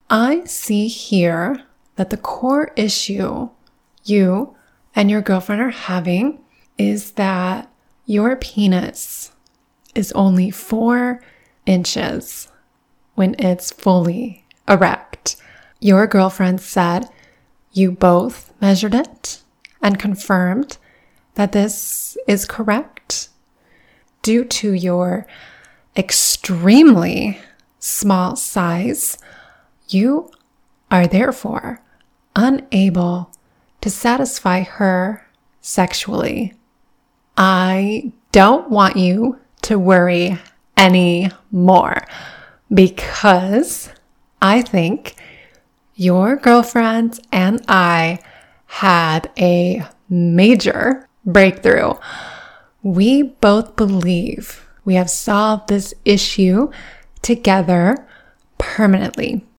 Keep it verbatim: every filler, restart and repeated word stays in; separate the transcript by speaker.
Speaker 1: I see here that the core issue you and your girlfriend are having is that your penis is only four inches when it's fully erect. Your girlfriend said you both measured it and confirmed that this is correct. Due to your extremely small size, you are therefore unable to satisfy her sexually. I don't want you to worry anymore because I think your girlfriend and I had a major breakthrough. We both believe we have solved this issue together permanently.